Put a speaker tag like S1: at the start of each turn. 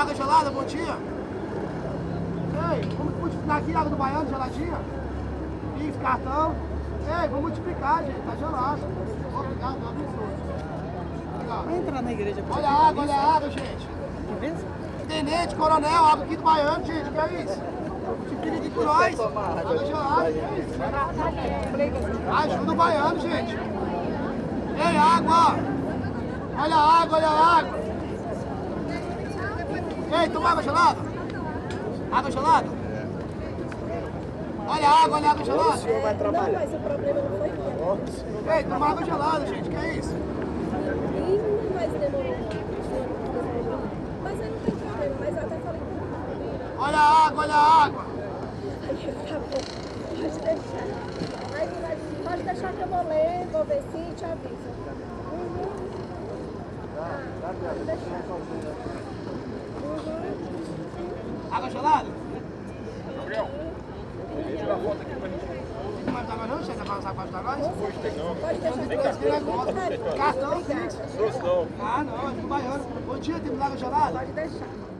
S1: água gelada, bom dia. Ei, vamos multiplicar aqui a água do baiano, geladinha. Pix, cartão. Ei, vamos multiplicar, gente, tá gelado. Obrigado, Deus abençoe. Obrigado.
S2: Vai entrar na igreja.
S1: Olha a água, gente. Tenente, coronel, água aqui do baiano, gente, que é isso? Multiplica aqui por nós. Água gelada, que é isso? Ajuda o baiano, gente. Ei, água, ó. Olha a água, olha a água. Ei, toma água gelada? Água gelada? Olha a água gelada.
S3: O senhor vai trabalhar. Não, mas o problema não foi meu.
S1: Ei, toma água gelada, gente, que é isso?
S3: Mas demorou. Mas aí não tem problema, mas eu até falei com ele.
S1: Olha a água, olha a água.
S3: Aí tá bom, pode deixar. Aí, pode deixar que eu vou ler, vou ver se te aviso. Pode deixar.
S1: Água gelada?
S4: Gabriel, tira a foto aqui pra gente.
S1: Não vai dar não, gente? Vai usar para ajudar nós?
S3: Pode deixar.
S1: Cartão, Pix.
S4: Trouxe não.
S1: Ah, não, é do baiano. Bom dia, tem água gelada?
S3: Pode deixar.